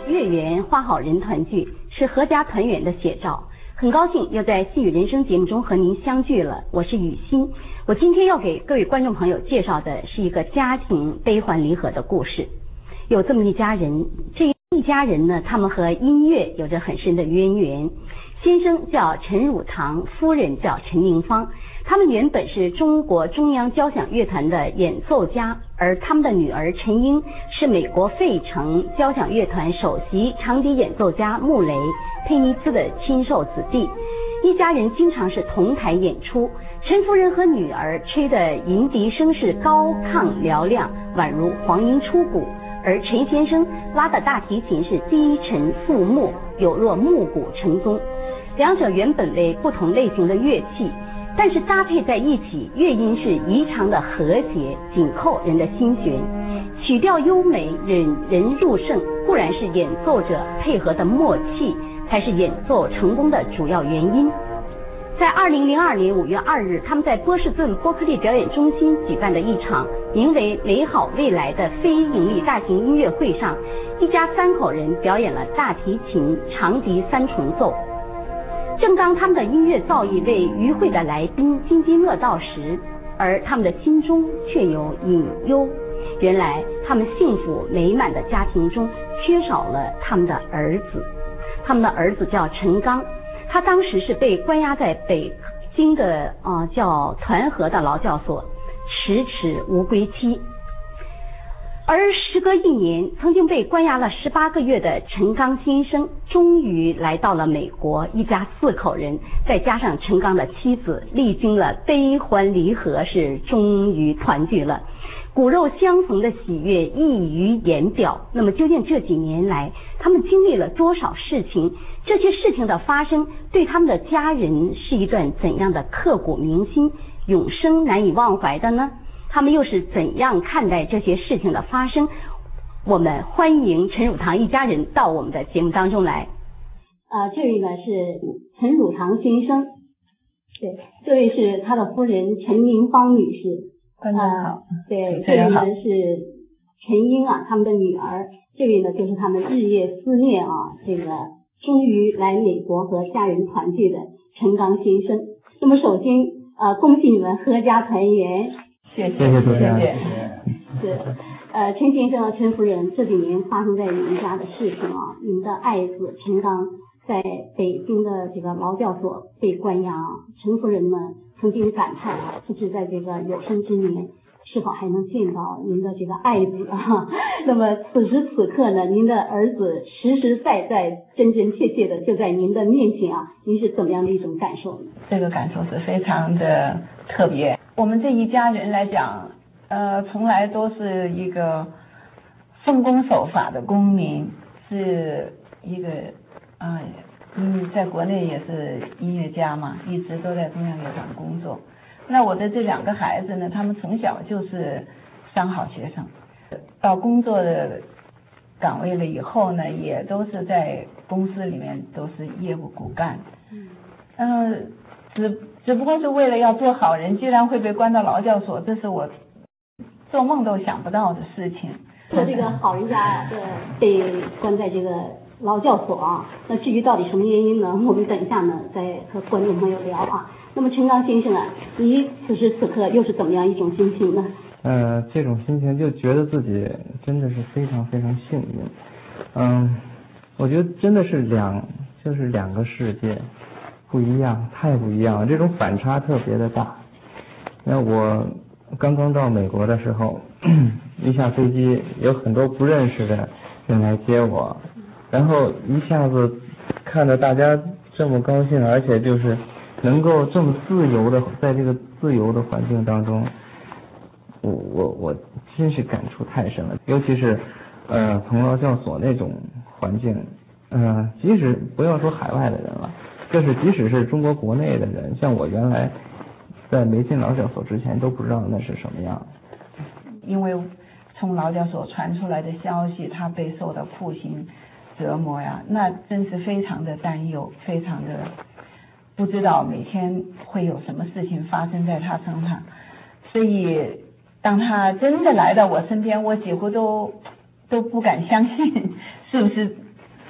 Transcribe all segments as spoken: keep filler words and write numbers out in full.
月圆花好人团聚，是阖家团圆的写照。很高兴又在细雨人生节目中和您相聚了，我是雨欣。我今天要给各位观众朋友介绍的是一个家庭悲欢离合的故事。有这么一家人，这一家人呢，他们和音乐有着很深的渊源。先生叫陈汝堂，夫人叫陈宁芳。他们原本是中国中央交响乐团的演奏家，而他们的女儿陈英是美国费城交响乐团首席长笛演奏家穆雷佩尼兹的亲授子弟。一家人经常是同台演出，陈夫人和女儿吹的银笛声是高亢嘹亮，宛如黄莺出谷，而陈先生拉的大提琴是低沉肃穆，有若暮鼓晨钟。两者原本为不同类型的乐器，但是搭配在一起，乐音是异常的和谐，紧扣人的心弦。曲调优美，引人入胜，固然是演奏者配合的默契，才是演奏成功的主要原因。在二零零二年五月二日，他们在波士顿波克利表演中心举办的一场名为《美好未来》的非盈利大型音乐会上，一家三口人表演了大提琴、长笛三重奏。正当他们的音乐造诣为与会的来宾津津乐道时，而他们的心中却有隐忧。原来他们幸福美满的家庭中缺少了他们的儿子。他们的儿子叫陈刚，他当时是被关押在北京的呃叫团河的劳教所，迟迟无归期。而时隔一年，曾经被关押了十八个月的陈刚先生终于来到了美国，一家四口人再加上陈刚的妻子，历经了悲欢离合，是终于团聚了。骨肉相逢的喜悦溢于言表。那么究竟这几年来他们经历了多少事情？这些事情的发生对他们的家人是一段怎样的刻骨铭心、永生难以忘怀的呢？他们又是怎样看待这些事情的发生？我们欢迎陈汝堂一家人到我们的节目当中来。呃，这位呢是陈汝堂先生，对，这位是他的夫人陈明芳女士。 观众好。呃、 对，这位呢是陈英啊，他们的女儿。这位呢就是他们日夜思念啊，这个终于来美国和家人团聚的陈刚先生。那么首先呃，恭喜你们阖家团圆。 谢谢谢谢谢谢。 是，呃，陈先生和陈夫人，这几年发生在你们家的事情啊，你们的爱子陈刚在北京的这个劳教所被关押啊，陈夫人呢曾经感叹啊，不知在这个有生之年是否还能见到您的这个爱子啊。那么此时此刻呢，您的儿子实实在在、真真切切的就在您的面前啊，您是怎么样的一种感受呢？ 这个感受是非常的特别。我们这一家人来讲，呃，从来都是一个奉公守法的公民，是一个啊，嗯，在国内也是音乐家嘛，一直都在中央乐团工作。那我的这两个孩子呢，他们从小就是三好学生，到工作的岗位了以后呢，也都是在公司里面都是业务骨干。嗯，呃，只只不过是为了要做好人，居然会被关到劳教所，这是我做梦都想不到的事情。 说这个好人家呃被关在这个劳教所啊，那至于到底什么原因呢？我们等一下呢再和观众朋友聊啊。那么陈刚先生啊，你此时此刻又是怎么样一种心情呢？ 呃，这种心情就觉得自己真的是非常非常幸运。嗯，我觉得真的是两就是两个世界不一样，太不一样了，这种反差特别的大。那我刚刚到美国的时候，一下飞机有很多不认识的人来接我，然后一下子看到大家这么高兴，而且就是能够这么自由的在这个自由的环境当中，我我我真是感触太深了。尤其是呃从劳教所那种环境，呃即使不要说海外的人了，就是即使是中国国内的人，像我原来在没进劳教所之前都不知道那是什么样。 因为从劳教所传出来的消息，他被受到酷刑折磨呀，那真是非常的担忧，非常的不知道每天会有什么事情发生在他身上。所以当他真的来到我身边，我几乎都都不敢相信是不是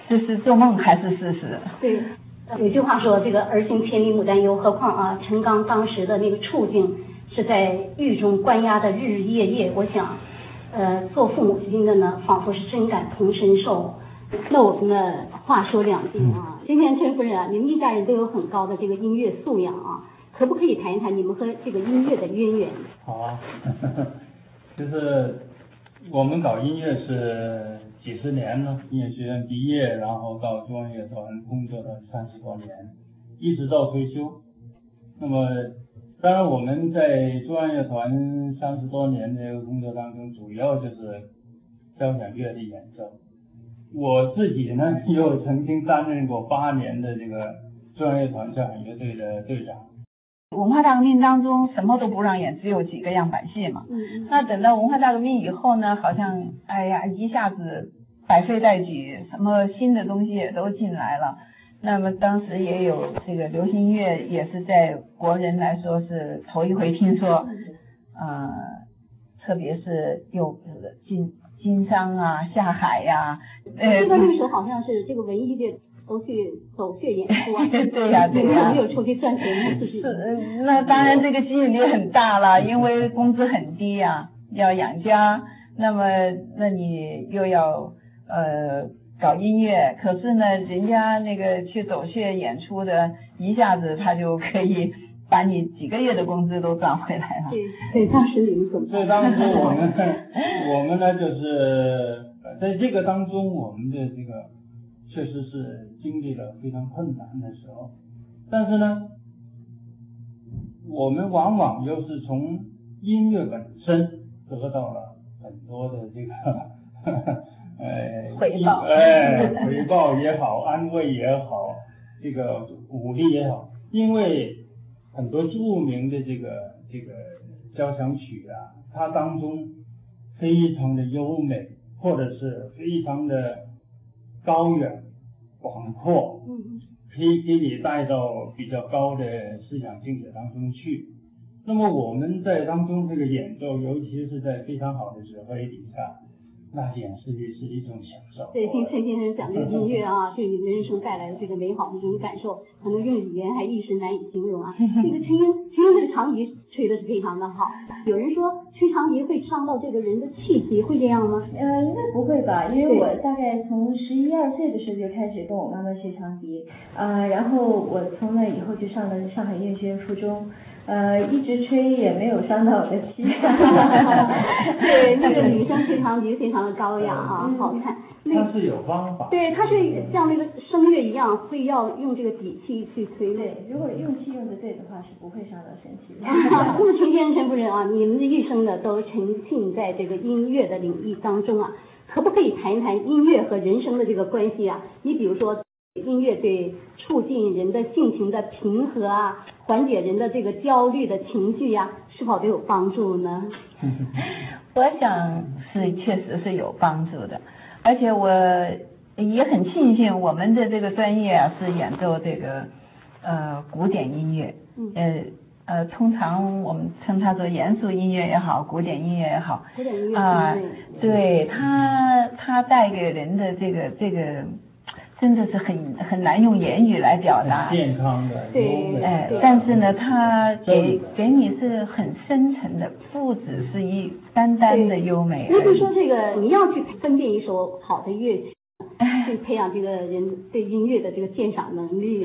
这是做梦还是事实？ 对，有句话说这个儿行千里母担忧，何况啊陈刚当时的那个处境是在狱中关押的日日夜夜，我想呃做父母亲的呢仿佛是真感同身受。那我们呢话说两句啊，今天陈夫人啊，你们一家人都有很高的这个音乐素养啊，可不可以谈一谈你们和这个音乐的渊源？ 好啊，就是我们搞音乐是几十年了，音乐学院毕业，然后到中央乐团工作了三十多年，一直到退休。那么当然我们在中央乐团三十多年的这个工作当中，主要就是交响乐的演奏。我自己呢又曾经担任过八年的这个中央乐团交响乐队的队长。 文化大革命当中什么都不让演，只有几个样板戏嘛。 嗯， 那等到文化大革命以后呢，好像哎呀一下子百废待举，什么新的东西也都进来了。那么当时也有这个流行音乐，也是在国人来说是头一回听说，呃，特别是有经经商啊、下海呀、啊， 呃，这个那时候好像是这个文艺乐都去走穴演出啊， 对呀、啊、对呀、啊， 没有出去赚钱，是是，那当然这个吸引力很大了，因为工资很低呀、啊，要养家，那么那你又要呃搞音乐，可是呢，人家那个去走穴演出的，一下子他就可以把你几个月的工资都赚回来了。 对，对，当时你们怎么？ 所以当时我们我们呢，就是在这个当中，我们的这个确实是经历了非常困难的时候，但是呢，我们往往又是从音乐本身得到了很多的这个呵呵呃回报， 哎，回报也好，安慰也好，这个鼓励也好，因为很多著名的这个这个交响曲啊，它当中非常的优美，或者是非常的高远广阔， 嗯， 可以给你带到比较高的思想境界当中去。那么我们在当中这个演奏，尤其是在非常好的指挥底下，那简直是一种享受。 对，听陈先生讲这个音乐啊，对你的人生带来的这个美好的这种感受，可能用语言还一时难以形容啊。这个陈英，陈英这个长笛吹的是非常的好。有人说吹长笛会伤到这个人的气息，会这样吗？ 呃，应该不会吧，因为我大概从十一二岁的时候就开始跟我妈妈学长笛，啊、呃，然后我从那以后就上了上海音乐学院附中。呃，一直吹也没有伤到我的气。 对，那个女生吹长笛非常的高雅啊，嗯、好看。 它是有方法。 对，它是像那个声乐一样，会要用这个底气去吹。 对，如果用气用的对的话，是不会伤到身体的。 那么陈先生、陈夫人啊，你们的一生呢都沉浸在这个音乐的领域当中啊，可不可以谈一谈音乐和人生的这个关系啊？你比如说。音乐对促进人的性情的平和啊，缓解人的这个焦虑的情绪呀、啊，是否都有帮助呢？ 我想是确实是有帮助的，而且我也很庆幸我们的这个专业啊是演奏这个呃古典音乐，呃呃通常我们称它做严肃音乐也好，古典音乐也好， 古典音乐啊、呃，对它它带给人的这个这个。真的是很很难用言语来表达， 健康的， 对， 哎，但是呢，它给给你是很深沉的，不只是一单单的优美。 那就说这个，你要去分辨一首好的乐曲，去培养这个人对音乐的这个鉴赏能力。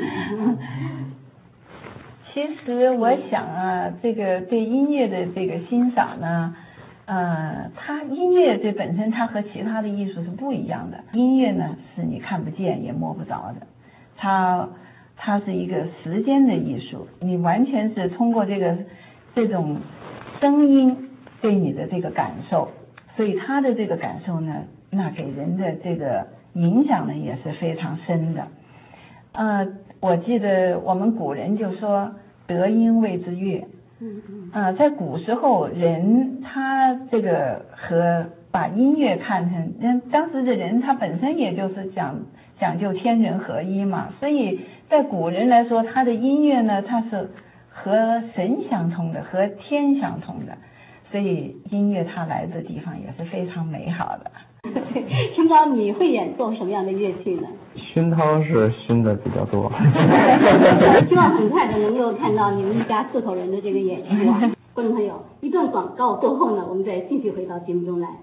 其实我想啊，这个对音乐的这个欣赏呢。呃，它音乐这本身它和其他的艺术是不一样的。音乐呢是你看不见也摸不着的，它它是一个时间的艺术，你完全是通过这个这种声音对你的这个感受，所以它的这个感受呢，那给人的这个影响呢也是非常深的。呃，我记得我们古人就说得音谓之乐。 嗯嗯， 呃，在古时候，人他这个和把音乐看成，人当时的人他本身也就是讲讲究天人合一嘛，所以在古人来说，他的音乐呢，它是和神相通的，和天相通的， 所以音乐它来的地方也是非常美好的。 春高，你会演奏什么样的乐器呢？ 熏陶是熏的比较多。 希望很快的能够看到你们一家四口人的这个演出啊！观众朋友，一段广告过后呢，我们再继续回到节目中来。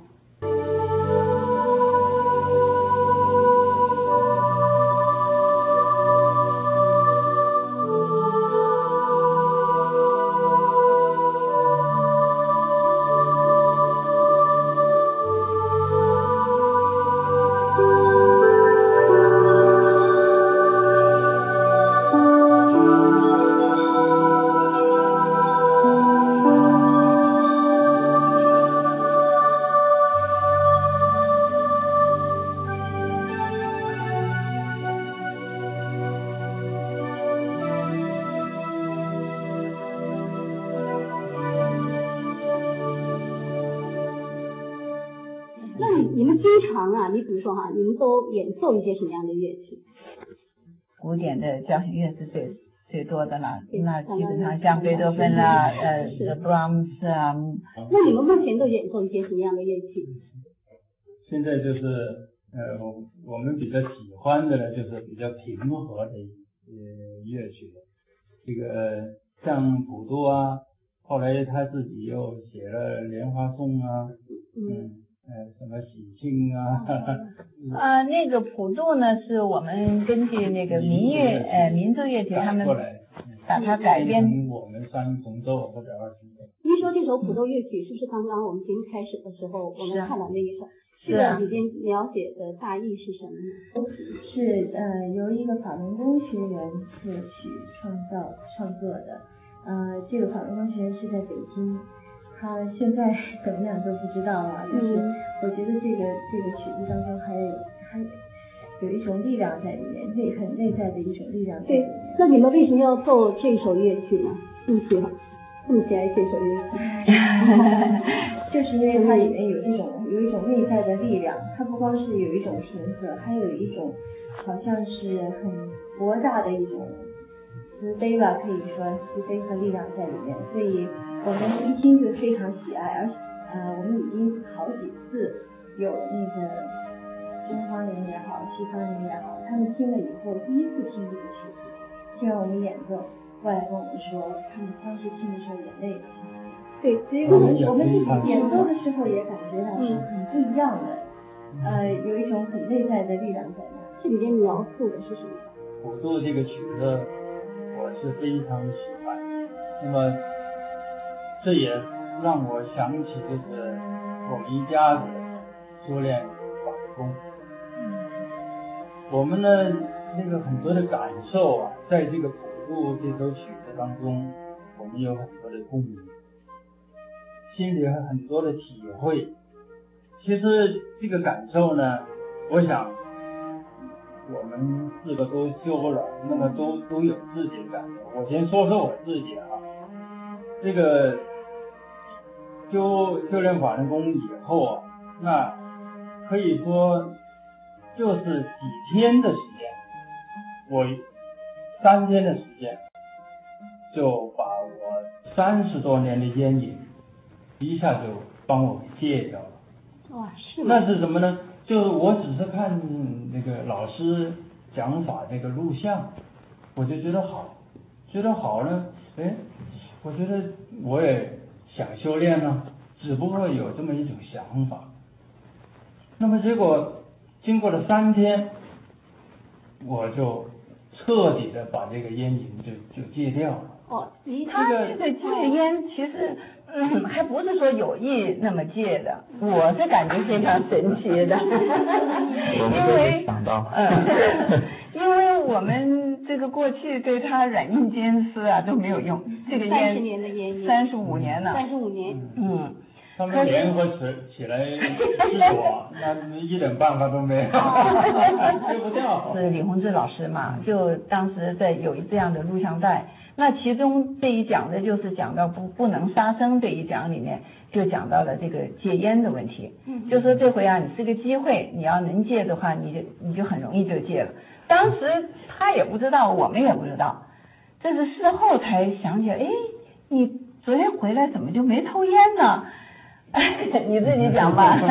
你们经常啊，你比如说哈、啊，你们都演奏一些什么样的乐器？ 古典的交响乐是最最多的了，那基本上像贝多芬啦、呃 Brahms 啊。 那你们目前都演奏一些什么样的乐器？ 现在就是呃，我们比较喜欢的呢，就是比较平和的呃乐曲，这个像普渡啊，后来他自己又写了莲花颂啊，嗯。呃，什么喜庆啊？ 啊，那个普渡呢，是我们根据那个民乐呃民族乐曲他们把它改编成我们三重奏或者二重奏。 您说这首普渡乐曲是不是刚刚我们节目开始的时候我们看到那一首？ 是啊。 这个里边描写的大意是什么呢？ 是呃由一个法轮功学员作曲创造创作的，呃这个法轮功学员是在北京。他现在怎么样都不知道啊，但是我觉得这个这个曲子当中还有还有一种力量在里面，内很内在的一种力量在里面。 那你们为什么要奏这首乐曲呢？这么喜欢，这么喜爱这首乐曲？就是因为它里面有这种有一种内在的力量，它不光是有一种平和，还有一种好像是很博大的一种慈悲吧，可以说慈悲和力量在里面，所以我们一听就非常喜爱，而且呃我们已经好几次有那个东方人也好，西方人也好，他们听了以后第一次听这个曲子，听完我们演奏，过来跟我们说，他们当时听的时候眼泪了。对，所以我们我们自己演奏的时候也感觉到是很不一样的，呃，有一种很内在的力量在那。 这里边描述的是什么？ 普渡这个曲子，我是非常喜欢。那么，这也让我想起就是我们一家子修炼法功。我们呢，那个很多的感受啊，在这个普渡这首曲子当中，我们有很多的共鸣，心里有很多的体会。其实这个感受呢，我想我们四个都修了，那么都都有自己的感受。我先说说我自己啊，这个修修炼法轮功以后啊，那可以说就是几天的时间，我三天的时间就把我三十多年的烟瘾一下就帮我戒掉了。 哇，是吗？ 那是什么呢？就是我只是看那个老师讲法这个录像，我就觉得好，觉得好呢，哎，我觉得我也想修炼呢，只不过有这么一种想法。那么结果经过了三天，我就彻底的把这个烟瘾就就戒掉了。 哦， 他这个戒烟其实嗯还不是说有意那么戒的，我是感觉非常神奇的，因为想到， 嗯，因为我们这个过去对他软硬兼施啊都没有用，这个烟三十年的烟瘾， 三十五年了， 三十五年， 嗯。 他们联合起起来治我，那一点办法都没有，戒不掉。 是李洪志老师嘛，就当时在有这样的录像带，那其中这一讲的就是讲到不不能杀生这一讲里面，就讲到了这个戒烟的问题。嗯，就说这回啊，你是个机会，你要能戒的话，你就你就很容易就戒了。当时他也不知道，我们也不知道，这是事后才想起来，哎，你昨天回来怎么就没抽烟呢？你自己讲吧。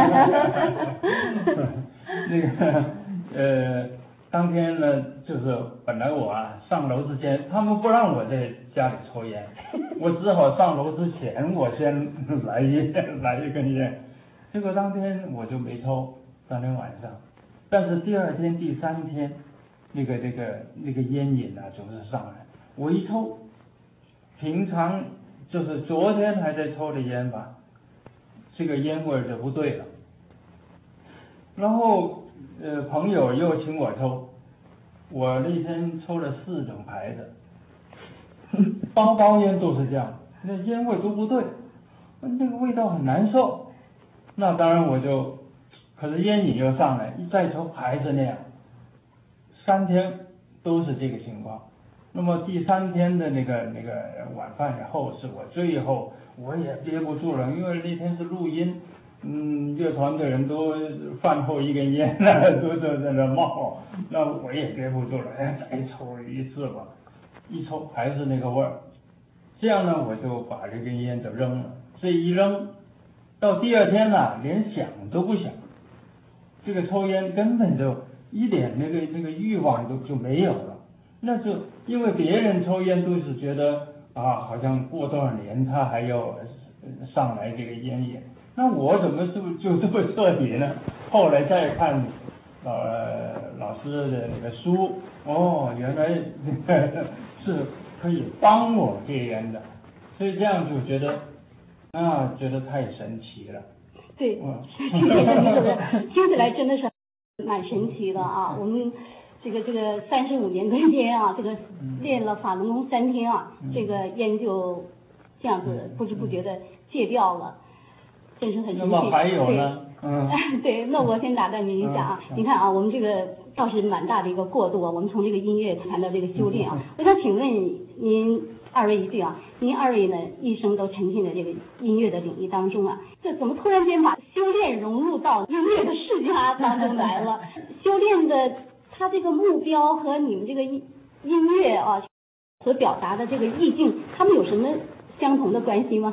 那个呃，当天呢，就是本来我啊上楼之前，他们不让我在家里抽烟，我只好上楼之前我先来一来一根烟，结果当天我就没抽，当天晚上，但是第二天、第三天，那个那个那个烟瘾啊总是上来，我一抽，平常就是昨天还在抽的烟吧，这个烟味就不对了。然后呃朋友又请我抽，我那天抽了四种牌子，包包烟都是这样，那烟味都不对，那个味道很难受。那当然我就，可是烟瘾又上来，一再抽还是那样，三天都是这个情况。那么第三天的那个那个晚饭以后，是我最后我也憋不住了，因为那天是录音。嗯，乐团的人都饭后一根烟了，都都在那冒，那我也憋不住了，哎，再抽一次吧，一抽还是那个味儿，这样呢，我就把这根烟就扔了，这一扔，到第二天呢，连想都不想，这个抽烟根本就一点那个那个欲望都就没有了，那就因为别人抽烟都是觉得啊，好像过多少年他还要上来这个烟瘾。那我怎么就就这么彻底呢？后来再看呃老师的那个书，哦，原来是可以帮我戒烟的，所以这样就觉得啊，觉得太神奇了。 对，嗯、听起来真的是蛮神奇的啊！我们这个这个三十五年的间啊，这个练了法轮功三天啊，嗯、这个烟就这样子不知不觉的戒掉了。真是很神奇。 那么还有呢？嗯， 对，那我先打断您一下啊，嗯、你看啊，我们这个倒是蛮大的一个过渡啊，我们从这个音乐谈到这个修炼啊，嗯、我想请问您二位一句啊，您二位呢一生都沉浸在这个音乐的领域当中啊，这怎么突然间把修炼融入到音乐的世家当中来了？修炼的它这个目标和你们这个音音乐啊所表达的这个意境，他们有什么相同的关系吗？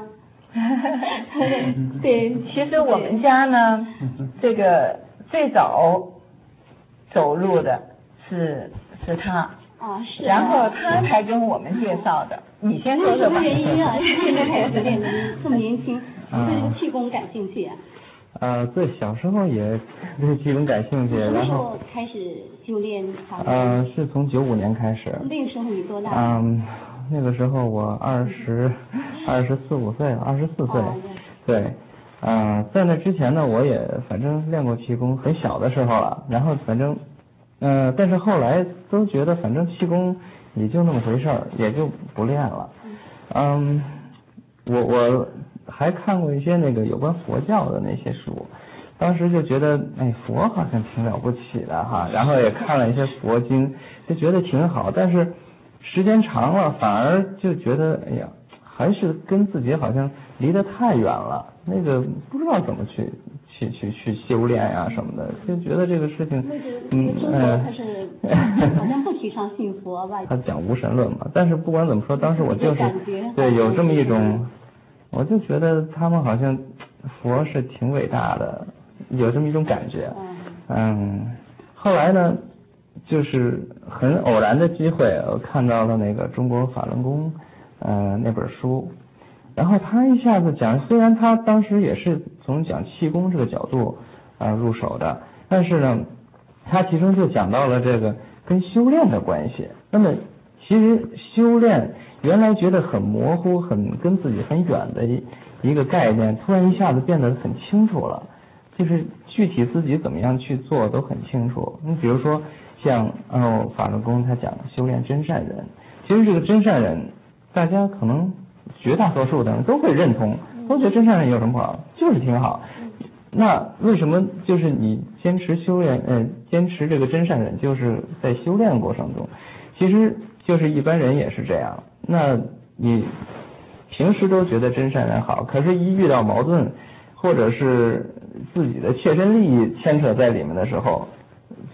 对， 其实我们家呢，这个最早走入的是是他啊，是， 然后他才跟我们介绍的。你先说说吧。 什么原因啊？现在开始练的这么年轻，对这个气功感兴趣啊？ 呃，对，小时候也对气功感兴趣， 什么然后开始修炼法轮？ 呃，是从九五年开始。 那个时候你多大？ 嗯，那个时候我二十二十四五岁了，二十四岁。哦、对，嗯、呃，在那之前呢，我也反正练过气功，很小的时候了。然后反正，嗯、呃，但是后来都觉得反正气功也就那么回事儿，也就不练了。嗯，我我还看过一些那个有关佛教的那些书，当时就觉得哎，佛好像挺了不起的哈，然后也看了一些佛经，就觉得挺好，但是时间长了，反而就觉得哎呀，还是跟自己好像离得太远了，那个不知道怎么去去去去修炼呀、啊、什么的，就觉得这个事情， 嗯，呃，他是好像不提倡信佛吧？ 他讲无神论嘛，但是不管怎么说，当时我就是对有这么一种，我就觉得他们好像佛是挺伟大的，有这么一种感觉，嗯，后来呢？就是很偶然的机会，我看到了那个中国法轮功，呃那本书，然后他一下子讲，虽然他当时也是从讲气功这个角度啊、呃、入手的，但是呢，他其中就讲到了这个跟修炼的关系。那么其实修炼原来觉得很模糊、很跟自己很远的一一个概念，突然一下子变得很清楚了，就是具体自己怎么样去做都很清楚。你比如说。像哦，法轮功他讲修炼真善人，其实这个真善人，大家可能绝大多数的人都会认同，都觉得真善人有什么不好，就是挺好。那为什么就是你坚持修炼，嗯、呃，坚持这个真善人，就是在修炼过程中，其实就是一般人也是这样。那你平时都觉得真善人好，可是一遇到矛盾，或者是自己的切身利益牵扯在里面的时候。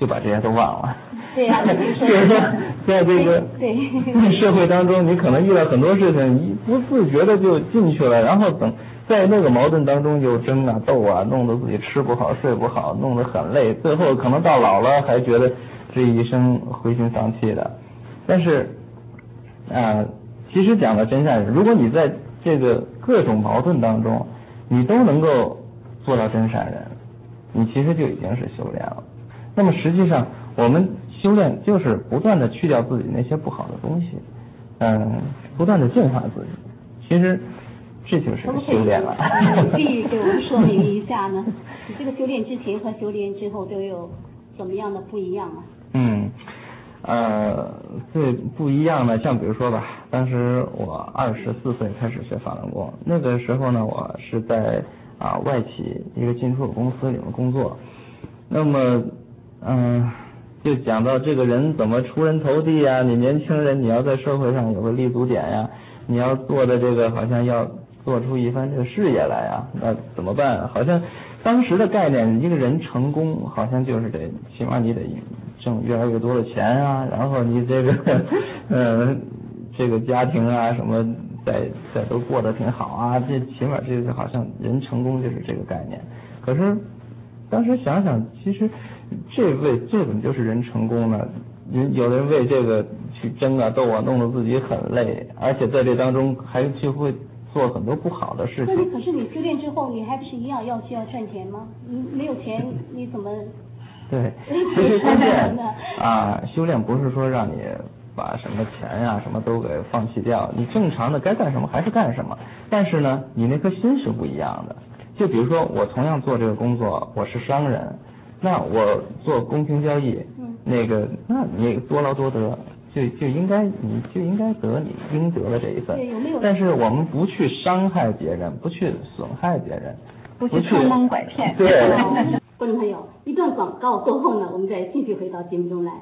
就把这些都忘了。 对呀、啊， 就是说，在这个对社会当中，你可能遇到很多事情，你不自觉的就进去了，然后等在那个矛盾当中又争啊斗啊，弄得自己吃不好睡不好，弄得很累，最后可能到老了还觉得这一生灰心丧气的。但是啊、呃，其实讲到真善人，如果你在这个各种矛盾当中，你都能够做到真善人，你其实就已经是修炼了。那么实际上我们修炼就是不断的去掉自己那些不好的东西，嗯，不断的净化自己。其实这就是修炼了。 可以给我们说明一下呢？你这个修炼之前和修炼之后都有怎么样的不一样啊？ 嗯，呃，最不一样的，像比如说吧，当时我二十四岁开始学法轮功，那个时候呢，我是在啊外企一个进出口公司里面工作，那么嗯。呃就讲到这个人怎么出人头地呀、啊，你年轻人你要在社会上有个立足点呀、啊，你要做的这个好像要做出一番这个事业来啊，那怎么办？好像当时的概念，一个人成功好像就是得起码你得挣越来越多的钱啊，然后你这个呃这个家庭啊什么再再都过得挺好啊，这起码这个好像人成功就是这个概念。可是当时想想，其实这为这怎么就是人成功呢？人有人为这个去争啊斗啊，弄得自己很累，而且在这当中还就会做很多不好的事情。 那你可是你修炼之后，你还不是一样要需要赚钱吗？你没有钱，你怎么？ 对，其实关键啊，修炼不是说让你把什么钱呀、啊、什么都给放弃掉，你正常的该干什么还是干什么，但是呢，你那颗心是不一样的。就比如说我同样做这个工作，我是商人，那我做公平交易，嗯、那个那你多劳多得，就就应该你就应该得你应得的这一份。 有没有？ 但是我们不去伤害别人，不去损害别人， 不去坑蒙拐骗。 对。 观众朋友，一段广告过后呢，我们再继续回到节目中来。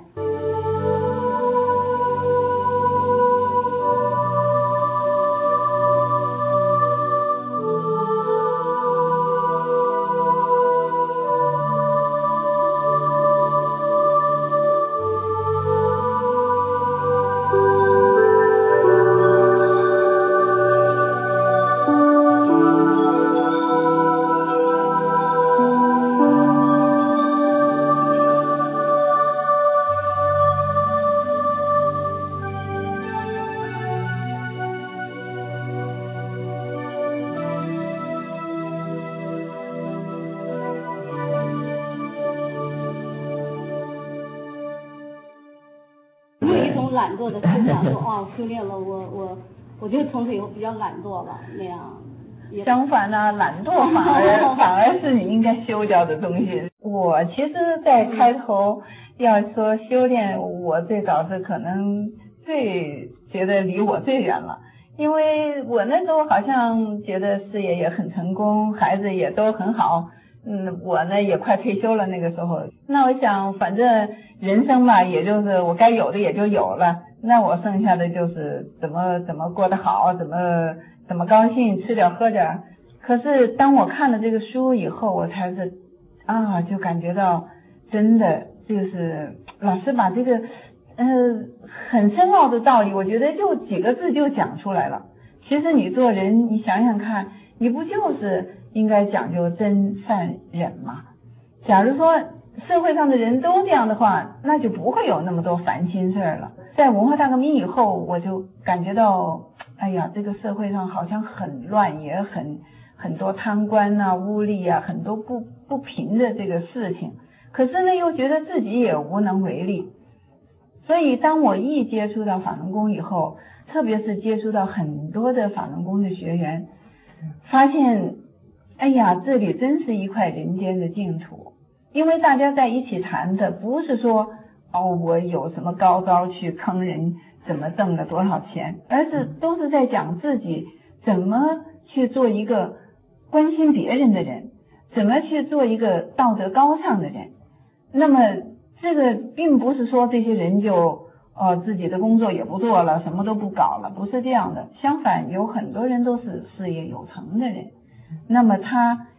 懒惰的思想说哦，修炼了，我我我就从此以后比较懒惰了，那样。 相反呢，懒惰反而反而是你应该修掉的东西。我其实，在开头要说修炼，我最早是可能最觉得离我最远了，因为我那时候好像觉得事业也很成功，孩子也都很好。嗯，我呢也快退休了，那个时候，那我想反正人生嘛，也就是我该有的也就有了，那我剩下的就是怎么怎么过得好，怎么怎么高兴，吃点喝点。可是当我看了这个书以后，我才是啊，就感觉到真的就是老师把这个呃很深奥的道理，我觉得就几个字就讲出来了。其实你做人，你想想看，你不就是应该讲究真善忍嘛？假如说社会上的人都这样的话，那就不会有那么多烦心事了。在文化大革命以后，我就感觉到，哎呀，这个社会上好像很乱，也很很多贪官啊、污吏啊，很多不不平的这个事情。可是呢，又觉得自己也无能为力。所以当我一接触到法轮功以后，特别是接触到很多的法轮功的学员，发现哎呀，这里真是一块人间的净土。因为大家在一起谈的不是说哦我有什么高招去坑人，怎么挣了多少钱，而是都是在讲自己怎么去做一个关心别人的人，怎么去做一个道德高尚的人。那么这个并不是说这些人就呃自己的工作也不做了，什么都不搞了，不是这样的。相反，有很多人都是事业有成的人。那么他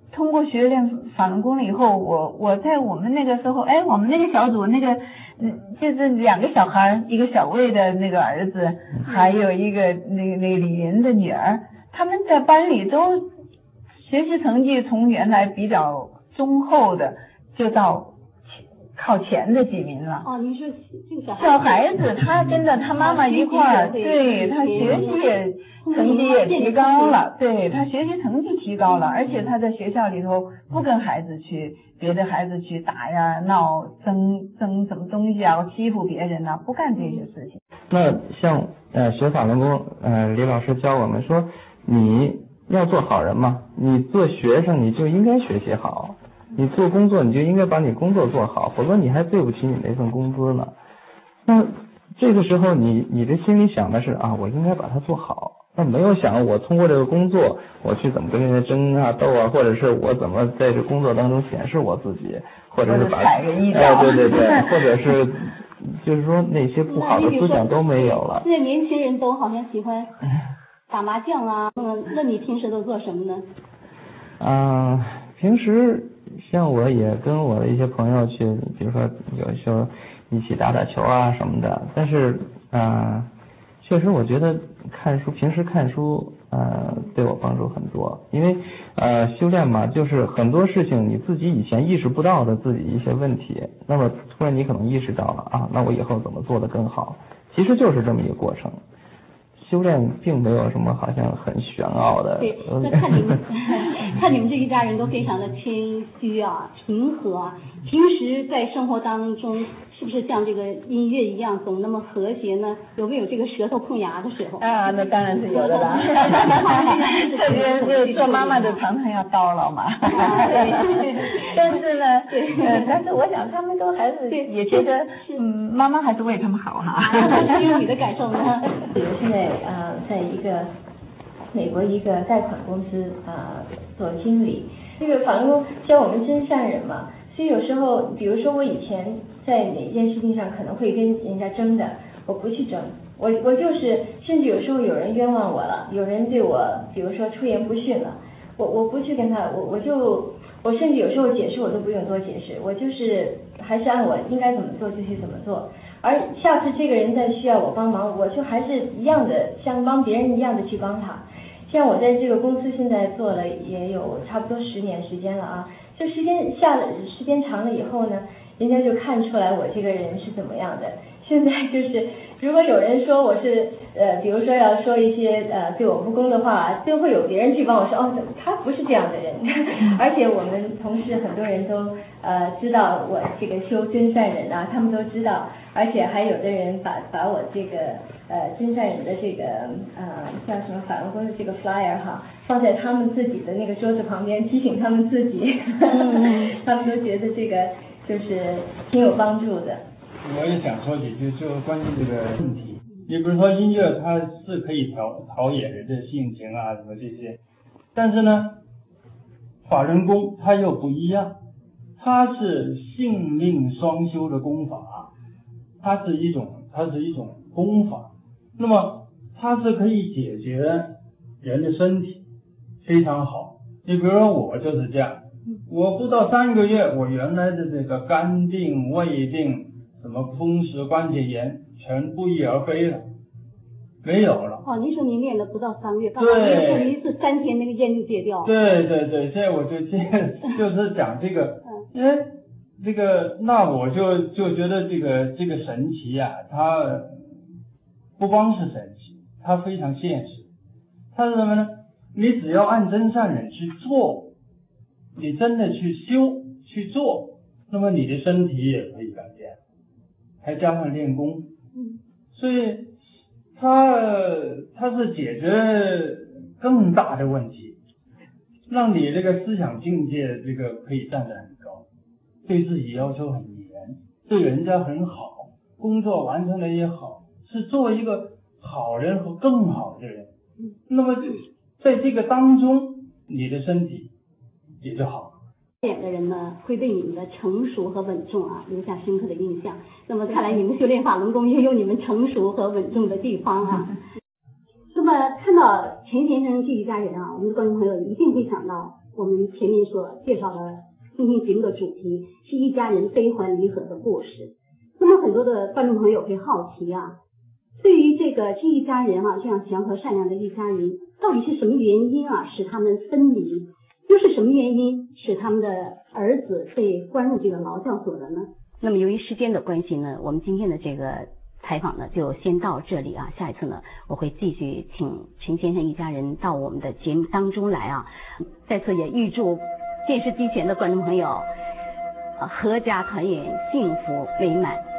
通过学练法轮功了以后，我我在我们那个时候，哎，我们那个小组那个，嗯，就是两个小孩，一个小魏的那个儿子，还有一个那个那个李云的女儿，他们在班里都学习成绩从原来比较中后的，就到靠前的几名了。 哦，您说这个小孩小孩子他跟着他妈妈一块儿，对他学习也成绩也提高了，对他学习成绩提高了，而且他在学校里头不跟孩子去别的孩子去打呀闹争争什么东西啊，欺负别人啊，不干这些事情。 那像呃学法轮功，呃李老师教我们说，你要做好人嘛，你做学生你就应该学习好。你做工作你就应该把你工作做好，否则你还对不起你那份工资呢。那这个时候你你的心里想的是啊，我应该把它做好，那没有想我通过这个工作我去怎么跟人家争啊斗啊，或者是我怎么在这工作当中显示我自己，或者是把踩个一脚， 哎对对对，或者是就是说那些不好的思想都没有了。 现在年轻人都好像喜欢打麻将啊，嗯，那你平时都做什么呢？ 嗯、呃，平时像我也跟我的一些朋友去，比如说有时候一起打打球啊什么的，但是啊、呃，确实我觉得看书，平时看书呃对我帮助很多，因为呃修炼嘛，就是很多事情你自己以前意识不到的自己一些问题，那么突然你可能意识到了啊，那我以后怎么做得更好，其实就是这么一个过程。修炼并没有什么好像很玄奥的。 对，那看你们看你们这一家人都非常的谦虚啊，平和啊。平时在生活当中，是不是像这个音乐一样总那么和谐呢？有没有这个舌头碰牙的时候？ 啊，那当然是有的啦。特别是做妈妈的常常要叨唠嘛。但是呢，呃，但是我想他们都还是也觉得，嗯，妈妈还是为他们好哈。 因为你的感受呢？ 我现在呃，在一个美国一个贷款公司啊、呃、做经理。这个法轮功教我们真善忍嘛，所以有时候，比如说我以前在哪件事情上可能会跟人家争的，我不去争，我我就是甚至有时候有人冤枉我了，有人对我比如说出言不逊了，我我不去跟他，我我就我甚至有时候解释我都不用多解释，我就是还是按我应该怎么做就去怎么做。而下次这个人再需要我帮忙，我就还是一样的像帮别人一样的去帮他。像我在这个公司现在做了也有差不多十年时间了啊，这时间下了时间长了以后呢，人家就看出来我这个人是怎么样的。现在就是如果有人说我是呃比如说要说一些呃对我不公的话，就会有别人去帮我说哦他不是这样的人。而且我们同事很多人都呃知道我这个修真善忍啊，他们都知道，而且还有的人把把我这个呃真善忍的这个呃叫什么法轮功的这个 flyer 哈放在他们自己的那个桌子旁边提醒他们自己。他们都觉得这个就是挺有帮助的。 我也想说几句，就是关于这个问题。你比如说音乐，它是可以陶陶冶人的性情啊，什么这些，但是呢，法轮功它又不一样，它是性命双修的功法，它是一种它是一种功法，那么它是可以解决人的身体，非常好。你比如说我就是这样，我不到三个月，我原来的这个肝病、胃病、什么风湿关节炎全不翼而飞了，没有了。 哦，您说您练了不到三个月， 对， 您说您是三天那个烟就戒掉。 对对对，现在我就接就是讲这个，因为这个，那我就就觉得这个这个神奇啊，它不光是神奇，它非常现实。它是什么呢？你只要按真善忍去做，你真的去修去做，那么你的身体也可以改变，还加上练功， 嗯， 所以它它是解决更大的问题，让你这个思想境界这个可以站得很高，对自己要求很严，对人家很好，工作完成的也好，是做一个好人和更好的人。那么在这个当中，你的身体也就好。 练的人呢，会对你们的成熟和稳重啊留下深刻的印象。那么看来你们修炼法轮功也有你们成熟和稳重的地方啊。那么看到陈先生这一家人啊，我们的观众朋友一定会想到， 我们前面所介绍的今天节目的主题是一家人悲欢离合的故事。那么很多的观众朋友会好奇啊，对于这个这一家人啊，这样祥和善良的一家人，到底是什么原因啊使他们分离？又是什么原因使他们的儿子被关入这个劳教所的呢？那么由于时间的关系呢，我们今天的这个采访呢就先到这里啊。下一次呢，我会继续请陈先生一家人到我们的节目当中来啊。在此也预祝电视机前的观众朋友，呃，阖家团圆，幸福美满。